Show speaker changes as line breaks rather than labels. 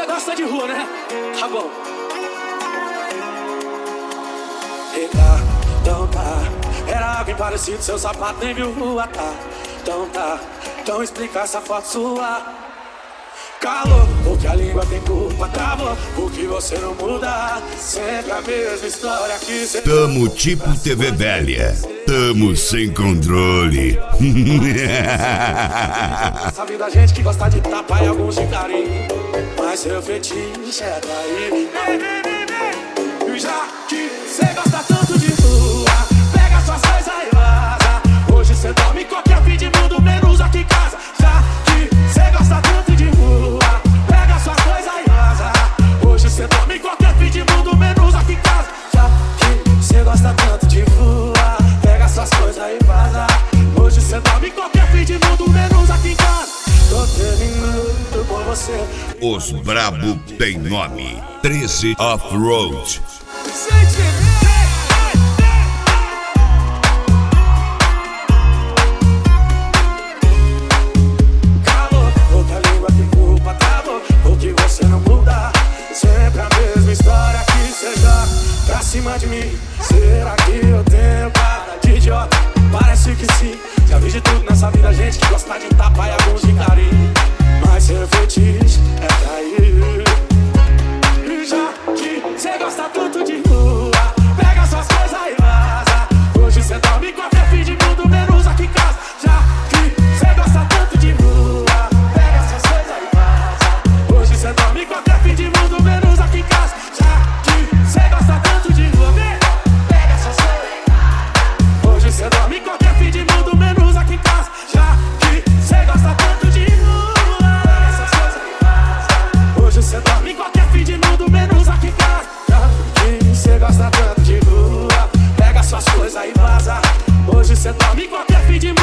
gosta de rua, né? Tá bom. Eita, então tá. Era alguém parecido, seu sapato nem viu rua, tá? Então tá, então explica essa foto sua. Calou, porque a língua tem culpa, travou, porque você não muda. Sempre a mesma história que você...
Tamo tipo TV velha, tamo sem controle.
Sabe da gente que gosta de tapar e alguns de carinho, mas seu fetiche é trair. Já que cê gosta tanto de rua, pega suas coisas e vaza. Hoje cê dorme em qualquer fim de mundo, menos aqui em casa. Já que cê gosta tanto de rua, pega suas coisas e vaza. Hoje cê dorme em qualquer fim de mundo, menos aqui em casa. Já que cê gosta tanto de rua, pega suas coisas e vaza. Hoje cê dorme em qualquer fim de mundo, menos aqui em casa. Tô terminando com você.
Os brabo tem nome: 13 Off-Road.
Calou, outra língua tem culpa, travou, porque você não muda. Sempre a mesma história que cê joga pra cima de mim. Será que eu tenho cara de idiota? Parece que sim. Já vi de tudo nessa vida, gente que gosta de tapar e alguns de carinho, mas seu fetiche é trair. Já que cê gosta tanto de rua, pega suas coisas e vaza. Hoje cê dorme em qualquer fim de mundo, menos aqui em casa. Já que cê gosta tanto de rua, pega suas coisas e vaza. Hoje cê dorme em qualquer fim de mundo, menos aqui em casa. Já que cê gosta tanto de rua, pega suas coisas e vaza. Hoje cê dorme em qualquer fim de mundo, menos aqui em casa. Já que cê gosta tanto de rua, pega suas coisas e vaza. Hoje cê dorme em qualquer fim de mundo, menos aqui em casa. Já que cê gosta tanto de rua, pega suas coisas e vaza. Hoje cê dorme em qualquer fim de mundo.